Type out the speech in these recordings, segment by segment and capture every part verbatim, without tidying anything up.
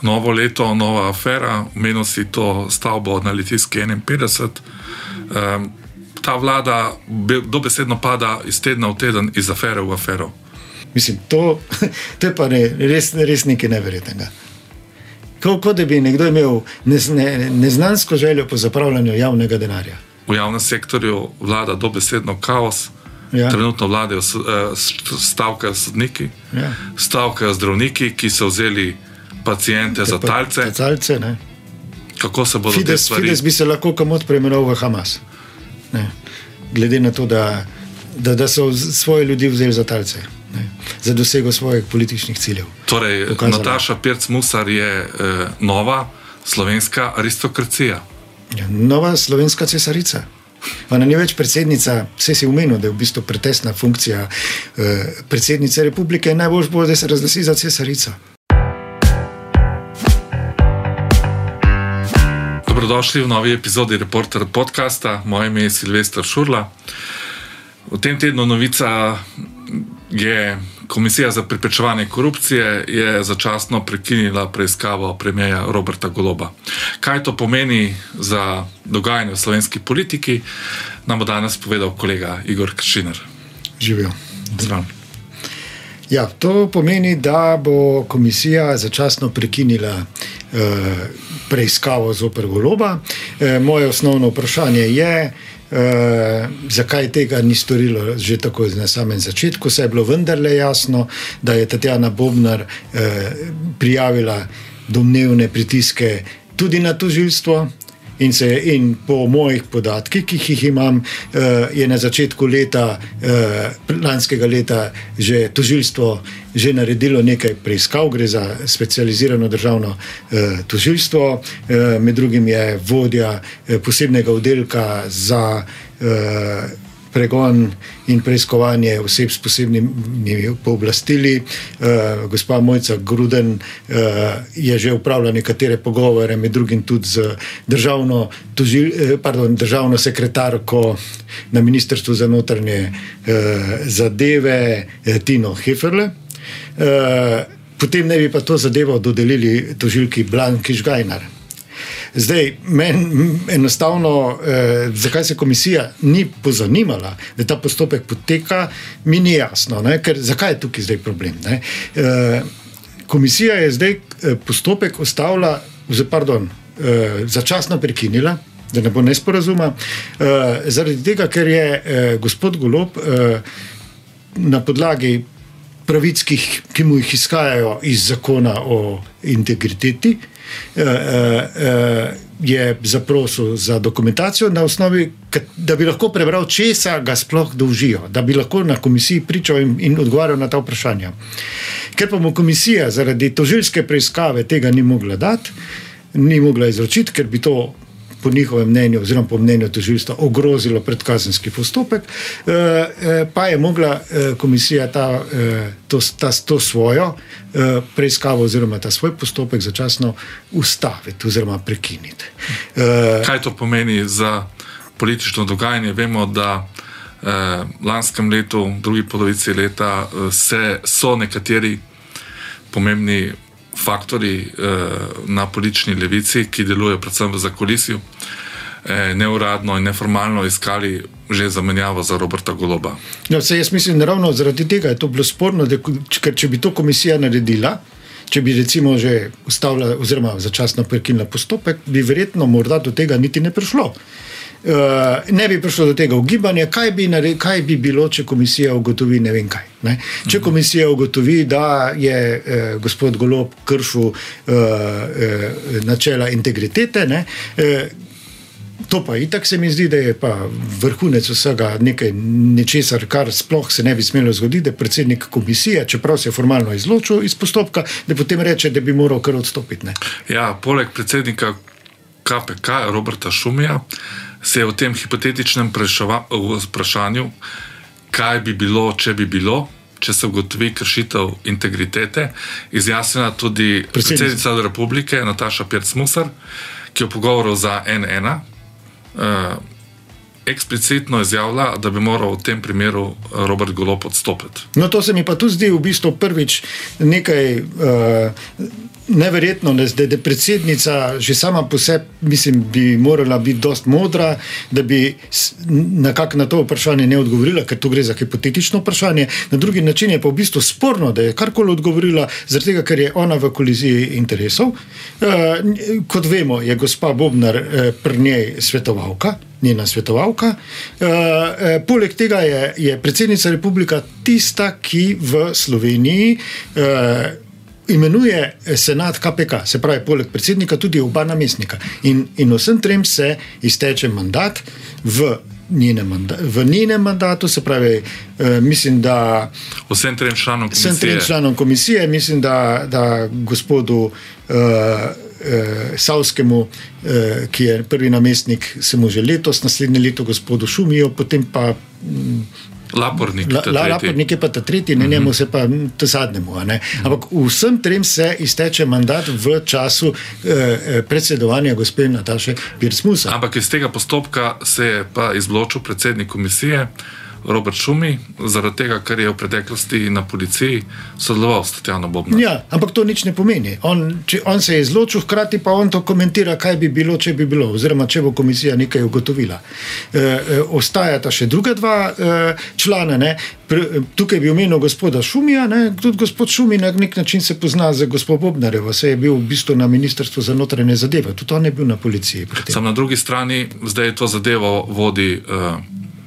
novo leto, nova afera, omenil si to stavbo na Litijski enainpetdeset. Um, ta vlada dobesedno pada iz tedna v teden, iz afere v afero. Mislim, to, to je pa ne, res, res nekaj neverjetnega. Kot da bi nekdo imel nez, ne, neznansko željo po zapravljanju javnega denarja. V javnem sektorju vlada dobesedno kaos. Ja. Trenutno vladajo stavkajo sodniki, ja. stavkajo zdravniki, ki so vzeli pacijente za talce. talce ne. Kako se bodo Fides, te stvari... Fides bi se lahko komot preimenoval v Hamas. Ne. Glede na to, da, da, da so svoje ljudi vzeli za talce. Ne. Za dosego svojih političnih ciljev. Torej, Dokazala. Nataša Pirc Musar je eh, nova slovenska aristokracija. Ja, nova slovenska cesarica. Ona ni več predsednica, vse si umenil, da je v bistvu pretesna funkcija eh, predsednice republike in najbolj bo, da se razglasi za cesarico. Dobrodošli v novi epizodi Reporter podcasta. Moje ime je Silvester Šurla. V tem tednu novica je Komisija za preprečevanje korupcije je začasno prekinila preiskavo premierja Roberta Goloba. Kaj to pomeni za dogajanje v slovenski politiki, nam bo danes povedal kolega Igor Kršinar. Živijo. Zdrav. Ja, to pomeni, da bo komisija začasno prekinila eh, preiskavo zoper Goloba. Eh, moje osnovno vprašanje je, Uh, zakaj tega ni storilo že tako na samem začetku, saj je bilo vendarle jasno, da je Tatjana Bobnar uh, prijavila domnevne pritiske tudi na tožilstvo in, se, in po mojih podatkih, ki jih imam, uh, je na začetku leta, uh, lanskega leta že tožilstvo že naredilo nekaj preiskav, gre za specializirano državno eh, tožilstvo, eh, med drugim je vodja eh, posebnega oddelka za eh, pregon in preiskovanje oseb s posebnimi pooblastili. Eh, gospa Mojca Gruden eh, je že upravila nekatere pogovore, med drugim tudi z državno, tožil, eh, pardon, državno sekretarko na Ministrstvu za notranje eh, zadeve eh, Tino Heferle. Uh, potem ne bi pa to zadevo dodelili tožilki Blanki Žgajnar. Zdaj, meni enostavno, uh, zakaj se komisija ni pozanimala, da ta postopek poteka, mi ni jasno, ne? Ker zakaj je tukaj zdaj problem? Ne? Uh, komisija je zdaj postopek ustavila, pardon, uh, začasno prekinila, da ne bo nesporazuma, uh, zaradi tega, ker je uh, gospod Golob uh, na podlagi pravic, ki mu jih izhajajo iz zakona o integriteti, je zaprosil za dokumentacijo na osnovi, da bi lahko prebral, česa ga sploh dolžijo, da bi lahko na komisiji pričal in, in odgovarjal na ta vprašanja. Ker pa mu komisija zaradi tožilske preiskave tega ni mogla dati, ni mogla izročiti, ker bi to po njihovem mnenju oziroma po mnenju tožilstva ogrozilo predkazenski postopek, pa je mogla komisija ta, to, ta, to svojo preiskavo oziroma ta svoj postopek začasno ustaviti oziroma prekiniti. Kaj to pomeni za politično dogajanje? Vemo, da v lanskem letu, v drugi polovici leta se, so nekateri pomembni faktori eh, na politični levici, ki delujejo predvsem v zakulisju, eh, neuradno in neformalno iskali že zamenjavo za Roberta Goloba. No, se jaz mislim, ravno zaradi tega je to bilo sporno, da, ker če bi to komisija naredila, če bi recimo že ustavila oziroma začasno prekinila postopek, bi verjetno morda do tega niti ne prišlo. Uh, ne bi prišlo do tega ugibanja, kaj bi, nared, kaj bi bilo, če komisija ugotovi ne vem kaj. Ne? Če komisija ugotovi, da je eh, gospod Golob kršil eh, eh, načela integritete, ne? Eh, to pa itak se mi zdi, da je pa vrhunec vsega nekaj nečesar, kar sploh se ne bi smelo zgoditi, da predsednik komisije, čeprav se je formalno izločil iz postopka, da potem reče, da bi moral kar odstopiti. Ne? Ja, poleg predsednika K P K Roberta Šumija se je v tem hipotetičnem vprašanju, kaj bi bilo, če bi bilo, če se ugotovi kršitev integritete, izjasnila tudi predsednica republike Nataša Pirc Musar, ki je v pogovoru za N ena eh, eksplicitno izjavila, da bi moral v tem primeru Robert Golob odstopiti. No, to se mi pa tu zdi v bistvu prvič nekaj uh, neverjetno, da je predsednica že sama po sebi, mislim, bi morala biti dost modra, da bi nekako na to vprašanje ne odgovorila, ker to gre za hipotetično vprašanje. Na drugi način je pa v bistvu sporno, da je karkoli odgovorila, zaradi tega, ker je ona v koliziji interesov. E, kot vemo, je gospa Bobnar e, pri njej svetovalka, njena svetovalka. E, e, poleg tega je, je predsednica republika tista, ki v Sloveniji e, imenuje senat K P K, se pravi poleg predsednika tudi oba namestnika. In, in vsem trem se izteče mandat v njenem, manda, v njenem mandatu, se pravi, eh, mislim, da vsem trem članom komisije, vsem trem članom komisije mislim, da, da gospodu eh, eh, Savskemu, eh, ki je prvi namestnik, se mu že letos, naslednje leto gospodu Šumijo, potem pa hm, Lapornik, la, la, Lapornik je pa ta tretji, ne, njemu se pa ta zadnjemu. Ne. Ampak vsem trem se izteče mandat v času eh, predsedovanja gospe Nataše Pirc-Musar. Ampak iz tega postopka se je pa izločil predsednik komisije Robert Šumi, zaradi tega, ker je v preteklosti na policiji sodeloval s Tatjano Bobnar. Ja, ampak to nič ne pomeni. On, če, on se je izločil, hkrati pa on to komentira, kaj bi bilo, če bi bilo, oziroma če bo komisija nekaj ugotovila. E, e, ostajata še druga dva e, člana. Ne? Pr, tukaj bi omenil gospoda Šumija, ne? Tudi gospod Šumi na nek način se pozna z gospod Bobnarevo, se je bil v bistvu na ministrstvu za notranje zadeve, tudi on je bil na policiji. Sam na drugi strani, zdaj to zadevo vodi uh,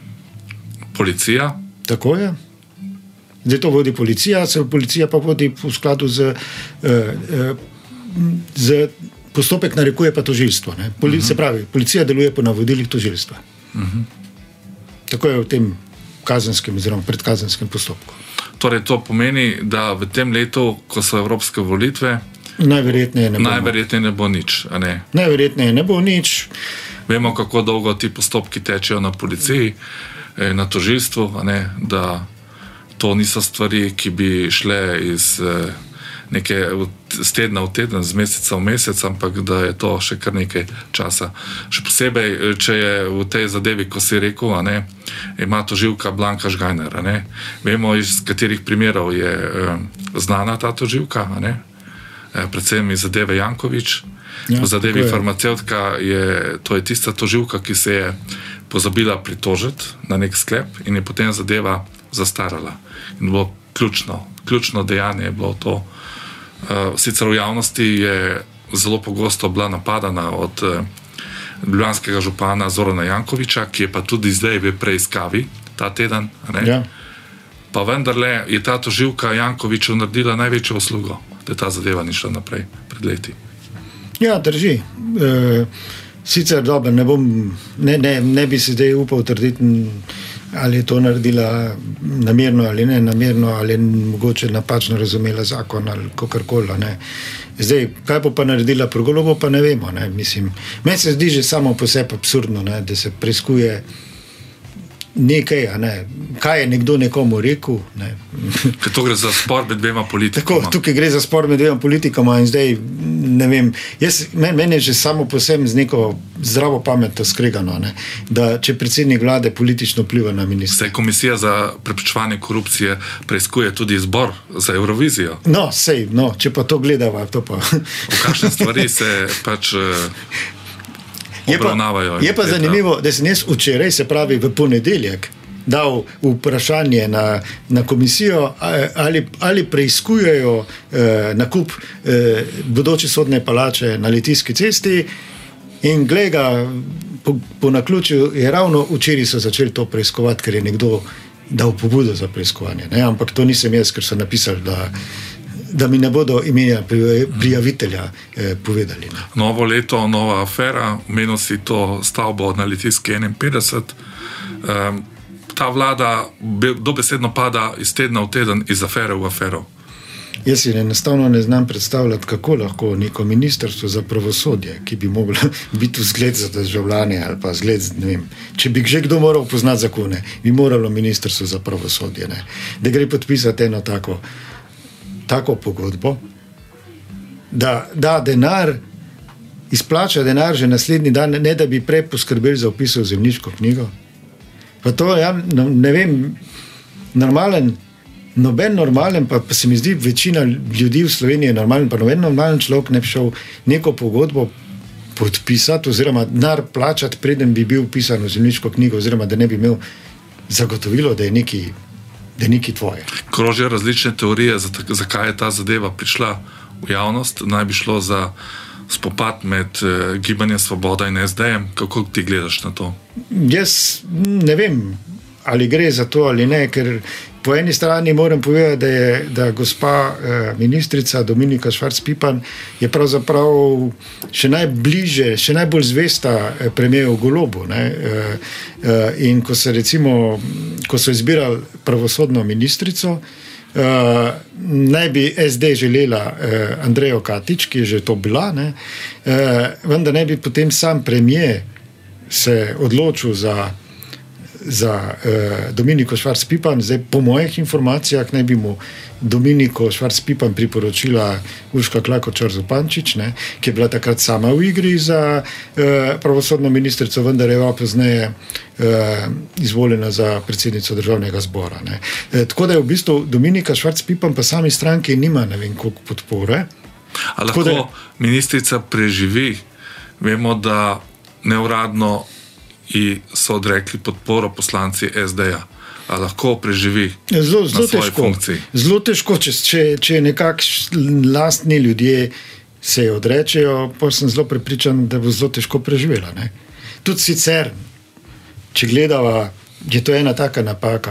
policija. Tako je. Zdaj to vodi policija, se policija pa vodi v skladu z, uh, uh, z postopek narekuje pa tožilstvo. Ne? Poli, uh -huh. Se pravi, policija deluje po navodilih tožilstva. Uh -huh. Tako je v tem kazenskem oziroma predkazenskem postopku. Torej to pomeni, da v tem letu, ko so evropske volitve, najverjetneje ne bo, najverjetneje ne bo nič. A ne? Najverjetneje ne bo nič. Vemo, kako dolgo ti postopki tečejo na policiji, na tožilstvu, a ne, da to niso stvari, ki bi šle iz neke z tedna v teden, z meseca v mesec, ampak da je to še kar nekaj časa. Še posebej, če je v tej zadevi, ko si rekel, a ne, ima tožilka Blanka Žgajner, a ne. Vemo, iz katerih primerov je eh, znana ta tožilka, a ne, eh, predvsem iz zadeve Janković. Ja, v zadevi je. Farmacevtka je, to je tista tožilka, ki se je pozabila pritožiti na nek sklep in je potem zadeva zastarala. In bilo ključno, ključno dejanje je bilo to. Uh, sicer v javnosti je zelo pogosto bila napadana od uh, ljubljanskega župana Zorana Jankovića, ki je pa tudi zdaj v preiskavi ta teden. Ne? Ja. Pa vendarle je ta tožilka Jankoviću naredila največjo uslugo, da je ta zadeva ni šla naprej pred leti. Ja, drži. E, sicer dobro, ne, bom, ne, ne, ne bi se zdaj upal trditi, ali je to naredila namerno ali ne namerno, ali mogoče napačno razumela zakon ali kakorkoli. Zdaj, kaj bo pa naredila pri Golobu, pa ne vemo. Ne? Mislim, meni se zdi že samo po sebi absurdno, ne? Da se preiskuje nekaj, a ne, kaj je nekdo nekomu rekel. Ne. Ker to gre za spor med dvema politikama. Tako, tukaj gre za spor med dvema politikama in zdaj, ne vem, jaz, men, meni je že samo posebno z neko zdravo pametno skregano, ne, da če predsednik vlade politično vpliva na ministra. Saj komisija za preprečevanje korupcije preiskuje tudi izbor za Eurovizijo. No, sej, no, če pa to gledava, to pa... V kakšne stvari se pač... Je pa, je pa zanimivo, da sem jaz včeraj, se pravi v ponedeljek, dal vprašanje na, na komisijo, ali, ali preiskujejo eh, nakup eh, bodoče sodne palače na Litijski cesti in gleda, po, po naključju je ravno včeraj so začeli to preiskovati, ker je nekdo dal pobudo za preiskovanje. Ne? Ampak to nisem jaz, ker so napisali, da da mi ne bodo imena prijavitelja eh, povedali. Ne. Novo leto, nova afera, omenil si to stavbo na Litijski enainpetdeset. Um, ta vlada dobesedno pada iz tedna v teden, iz afere v afero. Jaz si enostavno ne znam predstavljati, kako lahko neko ministrstvo za pravosodje, ki bi moglo biti vzgled za državljane ali pa vzgled, ne vem, če bi že kdo moral poznati zakone, bi moralo ministrstvo za pravosodje, ne, da gre podpisati eno tako tako pogodbo, da, da denar, izplača denar že naslednji dan, ne da bi prej poskrbeli za vpis v zemljiško knjigo. Pa to, ja, ne vem, normalen noben normalen, pa, pa se mi zdi, večina ljudi v Sloveniji je normalen, pa noben normalen človek ne bi šel neko pogodbo podpisati oziroma denar plačati, preden bi bil pisan v zemljiško knjigo oziroma da ne bi imel zagotovilo, da je neki, da je neki tvoje. Krožijo različne teorije, zakaj je ta zadeva prišla v javnost. Naj bi šlo za spopad med eh, Gibanjem Svoboda in es de em. Kako ti gledaš na to? Jaz ne vem, ali gre za to ali ne, ker po eni strani moram povedati, da je da gospa eh, ministrica Dominika Švarc Pipan je pravzaprav še najbliže, še najbolj zvesta eh, premijeru Golobu. Ne? Eh, eh, in ko se recimo, ko so izbirali pravosodno ministrico, Uh, naj bi es de želela uh, Andrejo Katič, ki je že to bila, ne? Uh, vendar naj bi potem sam premijer se odločil za, za uh, Dominiko Švarc Pipan. Zdaj, po mojih informacijah naj bi mu Dominiko Švarc Pipan priporočila Urška Klakočar Zupančič, ne? Ki je bila takrat sama v igri za uh, pravosodno ministrico, vendar je pozneje izvoljena za predsednico državnega zbora. Ne. E, tako da je v bistvu Dominika Švarc Pipan pa sami stranki nima ne vem koliko podpore. A lahko da ministrica preživi? Vemo, da neuradno so odrekli podporo poslanci es de-ja. A lahko preživi zelo, zelo na svoji težko, funkciji? Zelo težko, če, če, če nekakšni lastni ljudje se odrečejo, pa sem zelo prepričan, da bo zelo težko preživela. Ne. Tudi sicer, če gledava, je to ena taka napaka,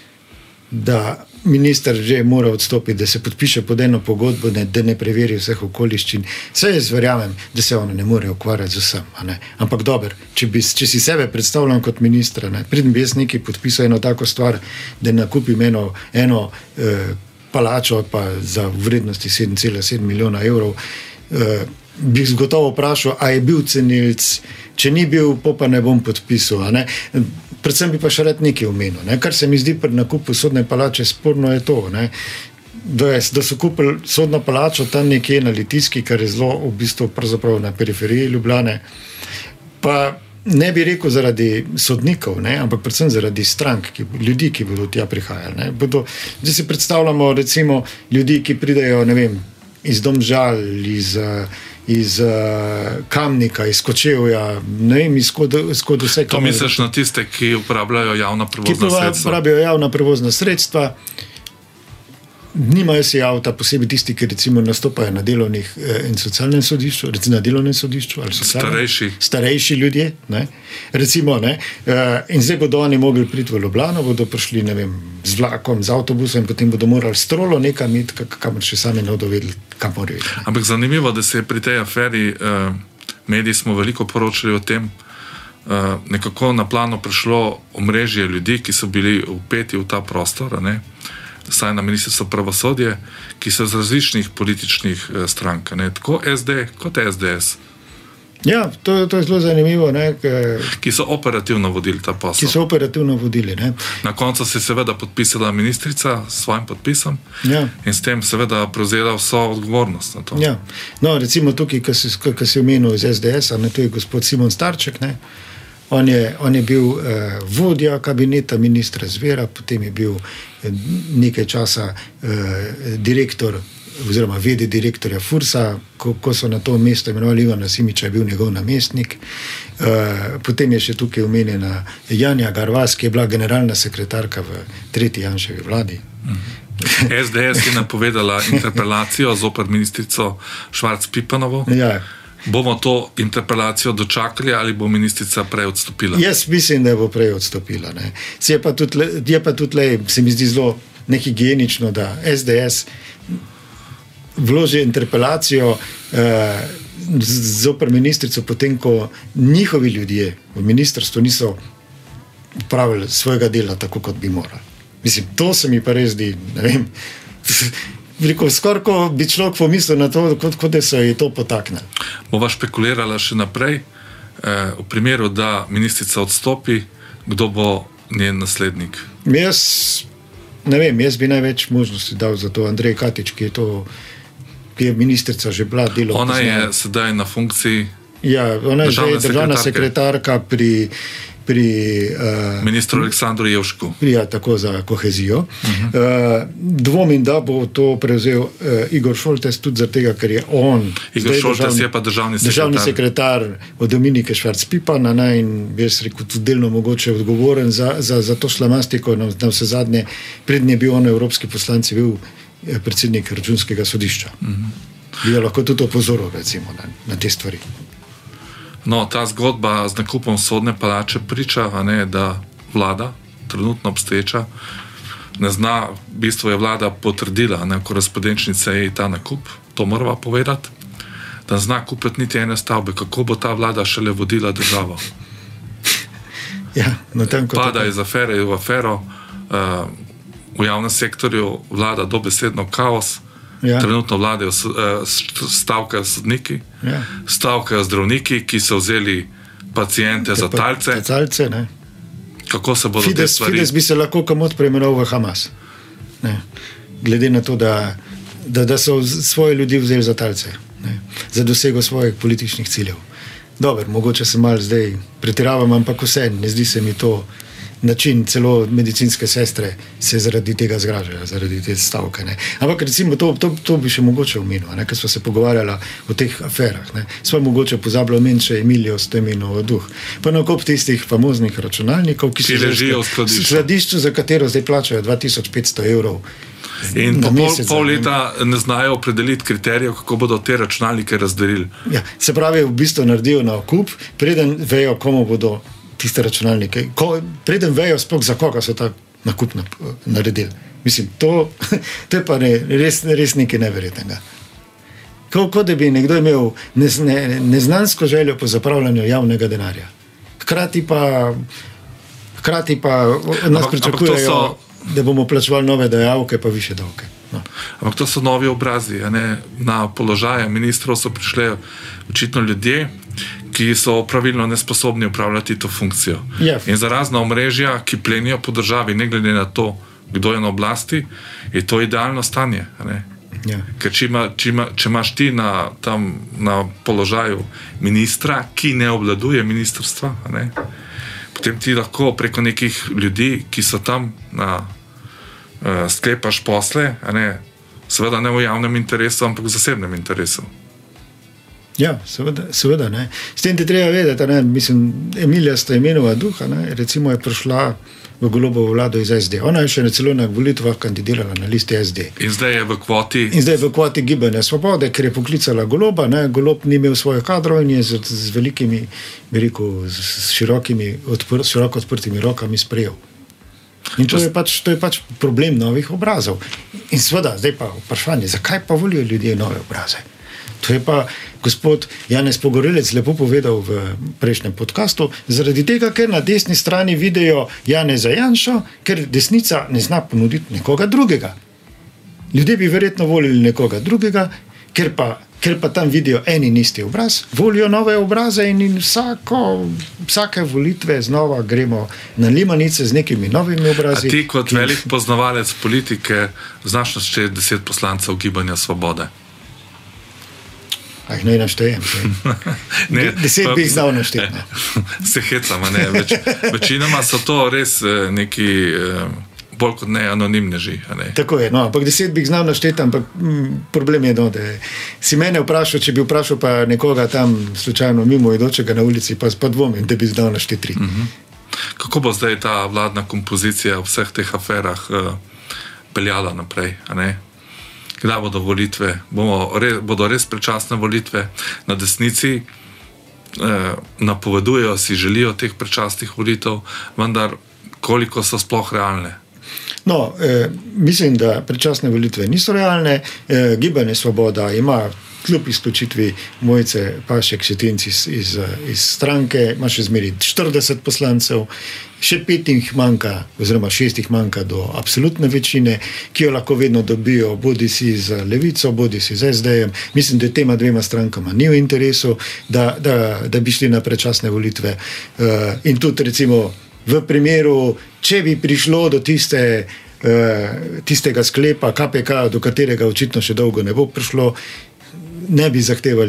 da minister že mora odstopiti, da se podpiše pod eno pogodbo, ne, da ne preveri vseh okoliščin. Vse jaz verjamem, da se ona ne more ukvarjati z vsem. A ne. Ampak dober, če, bi, če si sebe predstavljam kot ministra, pridem bi jaz nekaj podpisal eno tako stvar, da nakupim eno, eno eh, palačo pa za vrednosti sedem cela sedem milijona evrov, eh, bi gotovo vprašal, a je bil cenilc, če ni bil, pa ne bom podpisal. A ne? Predvsem bi pa še rad nekaj omenil. Ne? Kar se mi zdi pri nakupu sodne palače sporno je to, ne? Da, je, da so kupili sodno palačo tam nekje na Litijski, kar je zelo v bistvu pravzaprav na periferiji Ljubljane. Pa ne bi rekel zaradi sodnikov, ne? Ampak predvsem zaradi strank, ki, ljudi, ki bodo tja prihajali. Ne? Bodo, zdaj si predstavljamo recimo ljudi, ki pridejo, ne vem, iz Domžal, iz iz uh, Kamnika, iz Kočevja, ne vem, iz kod vse. To misliš na tiste, ki uporabljajo javna prevozna ki sredstva? Ki uporabljajo javna prevozna sredstva, nimajo si avta, posebej tisti, ki recimo nastopajo na delovnih eh, in socialnem sodišču, recimo na delovnem sodišču, ali starejši. starejši ljudje, ne, recimo, ne, eh, in zdaj bodo oni mogli priti v Ljubljano, bodo prišli, ne vem, z vlakom, z avtobusom in potem bodo morali strolo nekam iti, kamor še sami ne bodo vedeli, kam morajo iti. Ampak zanimivo, da se je pri tej aferi, eh, mediji smo veliko poročali o tem, eh, nekako na plano prišlo omrežje ljudi, ki so bili vpeti v ta prostor, ne, saj na ministrstvo pravosodje, ki so z različnih političnih eh, strank, ne, tako es de kot es de es. Ja, to, to je zelo zanimivo. Ne, k, ki so operativno vodili ta posel. Ki so operativno vodili. Ne. Na koncu se je seveda podpisala ministrica s svojim podpisom, ja, in s tem seveda prevzela vso odgovornost na to. Ja. No, recimo tukaj, ki si, ki si omenil iz es de es-a, ne, to je gospod Simon Starček, ne. On je, on je bil eh, vodja kabineta ministra Zvera, potem je bil eh, nekaj časa eh, direktor oziroma vede direktorja Fursa, ko, ko so na to mesto imenovali Ivana Simiča, je bil njegov namestnik. Eh, potem je še tukaj omenjena Janja Garvas, ki je bila generalna sekretarka v tretji Janševi vladi. es de es je napovedala interpelacijo zoper ministrico Švarc Pipanovo. Ja. Bomo to interpelacijo dočakali ali bo ministrica prej odstopila? Jaz mislim, da bo prej odstopila. Ne. Je pa tudi, je pa tudi le, se mi zdi zelo nehigienično, da es de es vloži interpelacijo eh, zoper ministrico, potem ko njihovi ljudje v ministrstvu niso upravili svojega dela tako, kot bi morali. Mislim, to se mi pa res zdi, ne vem, veliko, skoraj ko bi človek pomislil na to, kot, kot da so ji to potaknili. Bova špekulirala še naprej. E, v primeru, da ministrica odstopi, kdo bo njen naslednik? Jaz ne vem, jaz bi največ možnosti dal za to Andrej Katič, ki je to, ki je ministrica že bila delo. Ona je sedaj na funkciji ja, ona je državna sekretarka pri pri uh, ministru Aleksandru Jevšku. Ja, tako za kohezijo. Uh-huh. Uh, dvomim, da bo to prevzel uh, Igor Šoltes, tudi zato, ker je on Igor Šoltes državni, je pa državni sekretar. Državni sekretar od Dominike Švarc-Pipana, ne, in bi jaz rekel, tudi delno mogoče odgovoren za, za, za to šlamastiko. Na, na vse zadnje, prednje bil on evropski poslanci, bil predsednik Računskega sodišča. Uh-huh. Bi jo lahko tudi opozoril, recimo, na, na te stvari. No, ta zgodba z nakupom sodne palače priča, a ne, da vlada, trenutno obstoječa, ne zna, v bistvu je vlada potrdila na korespondenčni seji ta nakup, to morava povedati, da zna kupiti niti ene stavbe. Kako bo ta vlada šele vodila državo? Ja, no, tam, pada iz afere v afero, uh, v javnem sektorju vlada dobesedno kaos. Ja. Trenutno vladajo, stavkajo sodniki, ja. stavkajo zdravniki, ki so vzeli pacijente za talce. Za talce, ne. Kako se bodo Fides, te stvari... Fides bi se lahko komot preimenoval v Hamas. Ne. Glede na to, da, da, da so svoje ljudi vzeli za talce. Ne. Za dosego svojih političnih ciljev. Dober, mogoče se malo zdaj pretiravam, ampak vse, ne zdi se mi to način, celo medicinske sestre se zaradi tega zgražajo, zaradi te stavke. Ne. Ampak recimo to, to, to bi še mogoče omenil, ne, ker smo se pogovarjali o teh aferah. Ne. Smo mogoče pozabili omeniti še Emilijo Stoimenov duh. Pa na kup tistih famoznih računalnikov, ki se ležijo v skladišču. skladišču, za katero zdaj plačajo dva tisoč petsto evrov. In po pol, pol leta ne znajo opredeliti kriterijev, kako bodo te računalnike razdelili. Ja, se pravi, v bistvu naredijo na okup, preden vejo, komu bodo tiste računalnike. Ko, preden vejo sploh, za koga so ta nakup naredili. Mislim, to, to je pa ne, res, res nekaj neverjetnega. Kot ko da bi nekdo imel nez, ne, neznansko željo po zapravljanju javnega denarja. Hkrati pa, hkrati pa nas ampak, pričakujejo, ampak da bomo plačevali nove dejavke, pa više davke. No. Ampak to so novi obrazi. Ne? Na položaje ministrov so prišli očitno ljudje, ki so pravilno nesposobni upravljati to funkcijo. Yeah. In za razna omrežja, ki plenijo po državi, ne glede na to, kdo je na oblasti, je to idealno stanje. Ne? Yeah. Ker če, ima, če, ima, če imaš ti na, tam na položaju ministra, ki ne obvladuje ministrstva, ne? Potem ti lahko preko nekih ljudi, ki so tam, na, uh, sklepaš posle, ne? Seveda ne v javnem interesu, ampak v zasebnem interesu. Ja, seveda, seveda ne. S tem ti treba vedeti, ne, mislim, Emilija Stoimenova duha, ne, recimo je prišla v Golobovo vlado iz es de. Ona je še celo na volitvah kandidirala na listi es de. In zdaj je v kvoti... In zdaj je v kvoti Gibanja Svobode, ker je poklicala Goloba, ne, Golob ni imel svojih kadrov in je z, z velikimi, bi rekel, z širokimi, odpr, široko odprtimi rokami sprejel. In to je, pač, to je pač problem novih obrazov. In seveda, zdaj pa vprašanje, zakaj pa volijo ljudje nove obraze? To je pa gospod Janez Pogorelec lepo povedal v prejšnjem podcastu, zaradi tega, ker na desni strani vidijo Janeza Janšo, ker desnica ne zna ponuditi nekoga drugega. Ljudje bi verjetno volili nekoga drugega, ker pa, ker pa tam vidijo en in isti obraz, volijo nove obraze in, in vsako, vsake volitve znova gremo na limanice z nekimi novimi obrazi. A ti kot ki... velik poznavalec politike znaš našteti deset poslancev Gibanja Svobode? Ah, ne naštejem. Ne, deset pa, bi jih znal našteti. Se hecama, ne. Več, večinoma so to res neki bolj kot ne anonimneži. Ne. Tako je, no, ampak deset bi jih znal našteti, ampak m, problem je, no, da si mene vprašal, če bi vprašal pa nekoga tam slučajno mimo idočega na ulici, pa, pa dvomim, da bi znal našteti tri. Uh-huh. Kako bo zdaj ta vladna kompozicija v vseh teh aferah uh, peljala naprej, a ne? Kdaj bodo volitve, bomo res, bodo res predčasne volitve na desnici, eh, napovedujejo, si želijo teh predčasnih volitev, vendar koliko so sploh realne? No, eh, mislim, da predčasne volitve niso realne. Eh, Gibanje Svoboda ima kljub izključitvi Mojce Pašek Šetinc iz, iz, iz stranke, ima še zmeri štirideset poslancev, še pet jih manjka, oziroma šest jih manjka do absolutne večine, ki jo lahko vedno dobijo, bodi si z Levico, bodi si z es de-jem. Mislim, da tema dvema strankama ni v interesu, da, da, da bi šli na predčasne volitve. Uh, in tudi recimo v primeru, če bi prišlo do tiste, uh, tistega sklepa ka pe ka, do katerega očitno še dolgo ne bo prišlo, ne bi zahtevali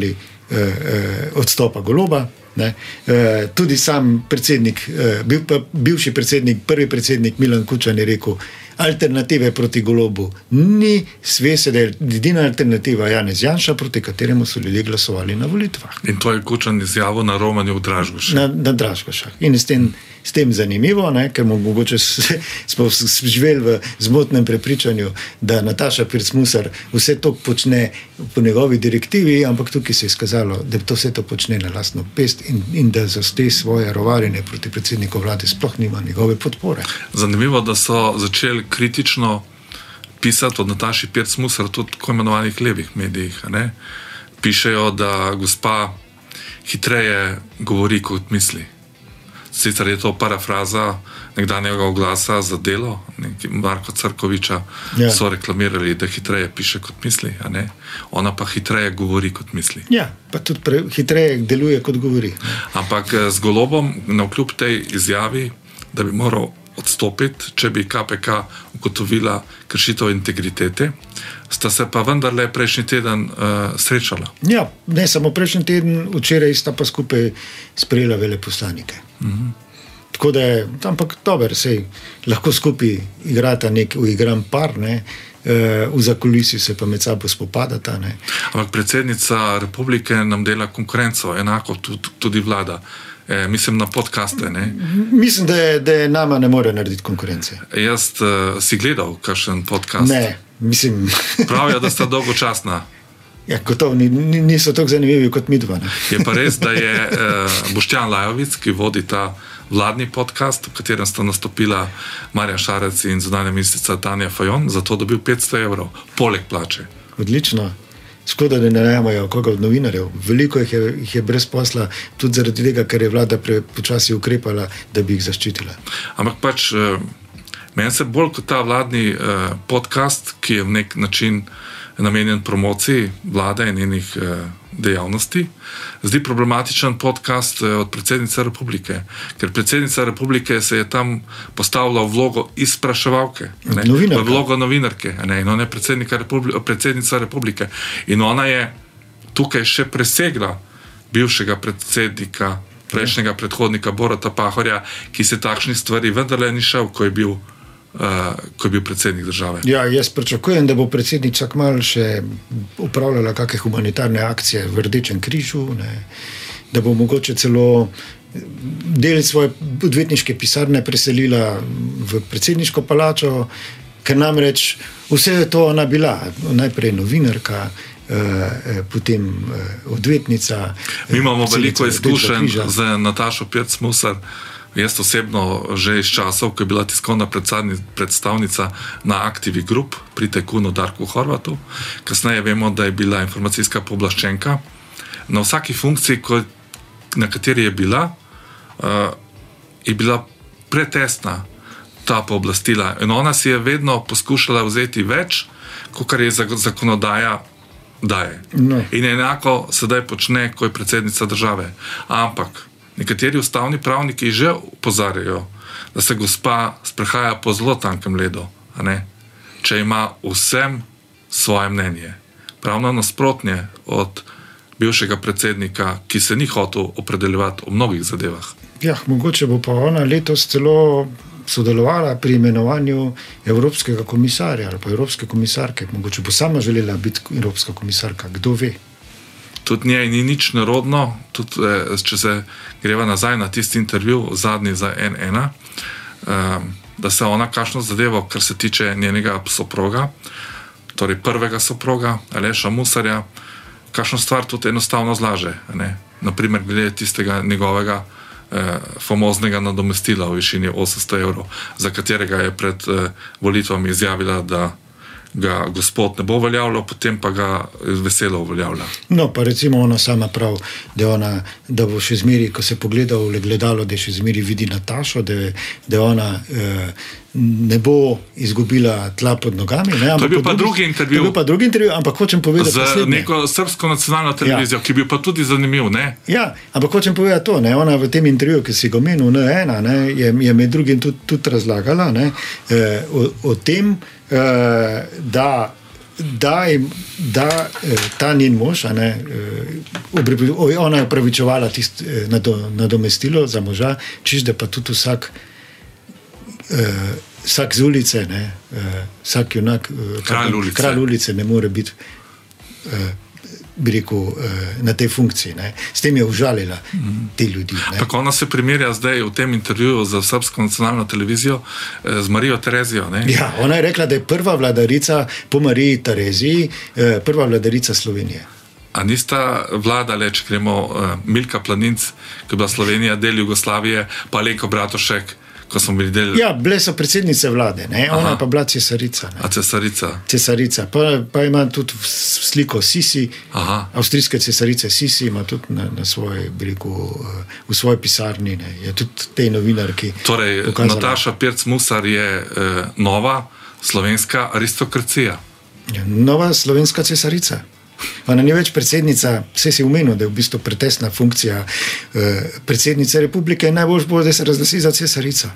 odstopa Goloba. Ne. Tudi sam predsednik, bil pa, bivši predsednik, prvi predsednik Milan Kučan je rekel, alternative proti Golobu ni, sve se, da je edina alternativa Janez Janša, proti kateremu so ljudje glasovali na volitvah. In to je Kučan izjavil na romanju v Dražgošah. Na, na Dražgošah. In s tem, s tem zanimivo, ne, ker mu mogoče smo živeli v zmotnem prepričanju, da Nataša Pirc-Musar vse to počne po njegovi direktivi, ampak tukaj se je izkazalo, da to vse to počne na lastno pest in, in da za te svoje rovarine proti predsedniku vlade sploh nima njegove podpore. Zanimivo, da so začeli kritično pisati od Nataši Pirc-Musar tudi tako imenovanih levih medijih. Ne? Pišejo, da gospa hitreje govori kot misli. Sicer je to parafraza nekdanjega oglasa za Delo, Marko Crkoviča, ja. So reklamirali, da hitreje piše kot misli, a ne? Ona pa hitreje govori kot misli. Ja, pa tudi pre, hitreje deluje kot govori. Ampak z Golobom, navkljub tej izjavi, da bi moral odstopiti, če bi K P K ugotovila kršitev integritete, sta se pa vendarle prejšnji teden uh, srečala. Ja, ne samo prejšnji teden, včeraj sta pa skupaj sprejela veleposlanike. Mm-hmm. Tako da je, ampak dober, sej, lahko skupaj igrata nek uigran par, ne, uh, v zakulisju se pa med sabo spopadata. Ne. Ampak predsednica republike nam dela konkurenco, enako tudi, tudi vlada. E, mislim na podcaste, ne? Mislim, da je, da je nama ne more narediti konkurence. Jaz uh, si gledal kakšen podcast? Ne, mislim... Pravijo, da sta dolgočasna. Ja, gotovo, niso tako zanimivi kot midva. Ne? Je pa res, da je uh, Boštjan Lajovic, ki vodi ta vladni podcast, v katerem sta nastopila Marjan Šarec in zunanja ministrica Tanja Fajon, zato dobil petsto evrov, poleg plače. Odlično. Škoda, da ne najamajo koga od novinarjev. Veliko jih je, jih je brez posla, tudi zaradi tega, ker je vlada počasi ukrepala, da bi jih zaščitila. Ampak pač, meni se bolj kot ta vladni podcast, ki je v nek način namenjen promociji vlade in njenih dejavnosti, zdi problematičen podcast od predsednice republike. Ker predsednica republike se je tam postavila v vlogo izpraševalke, ne, v vlogo novinarke, ne, in ona je predsednika republike, predsednica republike. In ona je tukaj še presegla bivšega predsednika, prejšnjega predhodnika Borata Pahorja, ki se takšnih stvari vendarle ni šel, ko je bil Uh, ko je bil predsednik države. Ja, jaz pričakujem, da bo predsednica kmalu še upravljala kakšne humanitarne akcije v Rdečem križu, ne, da bo mogoče celo del svoje odvetniške pisarne preselila v predsedniško palačo, ker namreč vse je to ona bila, najprej novinarka, eh, potem eh, odvetnica. Mi imamo veliko izkušenj z Natašo Pirc-Musar. Jaz osebno že iz časov, ko je bila tiskovna predstavnica na Activi Group pri tajkunu Darku Horvatu. Kasneje vemo, da je bila informacijska pooblaščenka. Na vsaki funkciji, ko, na kateri je bila, uh, je bila pretesna ta pooblastila. In ona si je vedno poskušala vzeti več, kot je zakonodaja daje. No. In enako sedaj počne, ko je predsednica države. Ampak nekateri ustavni pravniki že opozarjajo, da se gospa sprehaja po zelo tankem ledu, a ne? Če ima vsem svoje mnenje. Pravno nasprotnje od bivšega predsednika, ki se ni hotel opredeljevati o mnogih zadevah. Ja, mogoče bo pa ona letos celo sodelovala pri imenovanju evropskega komisarja ali pa evropske komisarke. Mogoče bo sama želela biti evropska komisarka, kdo ve. Tudi njej ni nič nerodno, tudi če se greva nazaj na tisti intervju, zadnji za en ena, da se ona kakšno zadevo, kar se tiče njenega soproga, torej prvega soproga, Aleša Musarja, kakšno stvar tudi enostavno zlaže. Ne? Naprimer, glede tistega njegovega eh, famoznega nadomestila v višini osemsto evrov, za katerega je pred eh, volitvami izjavila, da ga gospod ne bo uveljavljal, potem pa ga veselo uveljavlja. No, pa recimo ona sama prav, da, ona, da bo še zmeri, ko se pogleda v gledalo, da še zmeri vidi Natašo, da, da ona eh, ne bo izgubila tla pod nogami. Ne, to je bil pa drugi intervju. To je bil pa drugi intervju, ampak hočem povedati z naslednje. Neko srbsko nacionalno televizijo, ja. Ki bi pa tudi zanimiv, ne? Ja, ampak hočem povedati to, ne, ona v tem intervju, ki si ga omenil, N ena, ne, je, je med drugim tudi, tudi razlagala, ne, eh, o, o tem, da da, da ta njen mož, a ne, ona je upravičevala tisto nadomestilo za moža, čiž da pa tudi vsak, vsak z ulice, ne, vsak junak, kralj ulice. kralj ulice ne more biti, bi rekel, na tej funkciji. Ne. S tem je užalila mm. te ljudi. Ne. Tako ona se primerja zdaj v tem intervjuju za Srbsko nacionalno televizijo z Marijo Terezijo. Ne? Ja, ona je rekla, da je prva vladarica po Mariji Tereziji, prva vladarica Slovenije. A nista vladale, če gremo Milka Planinc, ki je bila Slovenija, del Jugoslavije, pa Alenka Bratušek, ko smo bili del... Ja, bile so predsednice vlade, ne? Ona je pa bila cesarica. Ne? A cesarica? Cesarica. Pa, pa ima tudi sliko Sisi, Aha. avstrijske cesarice Sisi, ima tudi na, na svoj, rekel, v svoji pisarni, ne? Je tudi tej novinarki torej, pokazala. Nataša Pirc Musar je eh, nova slovenska aristokracija. Ja, nova slovenska cesarica. Ona ni več predsednica, vse si umenil, da je v bistvu pretesna funkcija eh, predsednice republike in najbolj bo, da se razglasi za cesarico.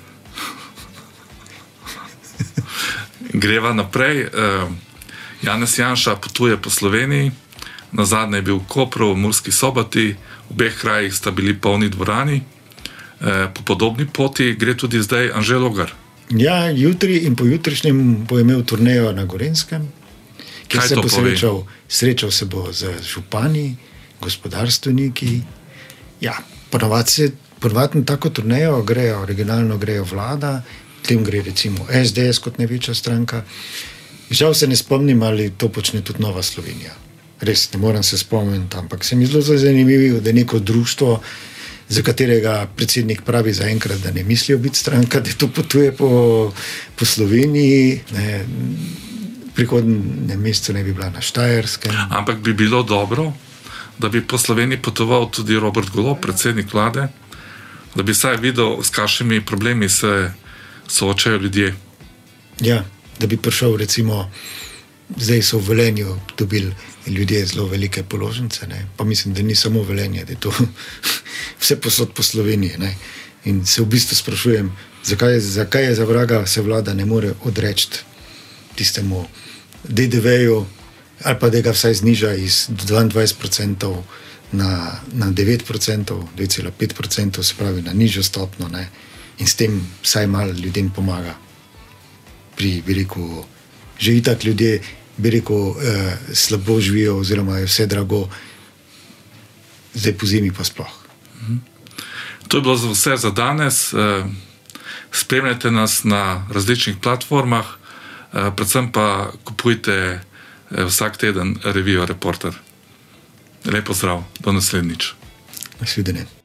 Greva naprej. Eh, Janez Janša potuje po Sloveniji, nazadnje je bil v Kopru, v Murski Soboti, v obeh krajih sta bili polni dvorani. Eh, po podobni poti gre tudi zdaj Anže Logar. Ja, jutri in pojutrišnjem bo imel turnejo na Gorenjskem. Kaj se to bo pove? srečal, srečal se bo z župani, gospodarstveniki. Ja, ponovadi na tako turnejo grejo, originalno grejo vlada, tem gre recimo es de es kot največja stranka. Žal se ne spomnim, ali to počne tudi Nova Slovenija. Res, ne moram se spomniti, ampak se mi zelo zanimivo, da je neko društvo, za katerega predsednik pravi zaenkrat, da ne mislijo biti stranka, da to potuje po, po Sloveniji, ne, prihodnjem mesecu ne bi bila na Štajerskem. Ampak bi bilo dobro, da bi po Sloveniji potoval tudi Robert Golob, predsednik vlade, da bi saj videl, s kakšnimi problemi se soočajo ljudje. Ja, da bi prišel recimo, zdaj so v Velenju dobili ljudje zelo velike položnice, ne? Pa mislim, da ni samo Velenje, da je to vse posod po Sloveniji. Ne? In se v bistvu sprašujem, zakaj, zakaj je za vraga se vlada ne more odreči tistemu de de veju, ali pa da ga vsaj zniža iz dvaindvajset procentov na, na devet procentov, dve cela pet procentov, se pravi na nižjo stopno, ne? In s tem vsaj malo ljudem pomaga. Pri, bi rekel, že itak ljudje, bi rekel, eh, slabo živijo oziroma je vse drago, zdaj po zimi pa sploh. To je bilo vse za danes. Spremljajte nas na različnih platformah, predvsem pa kupujte vsak teden revijo Reporter. Lep pozdrav, do naslednjič. Nasvidenje.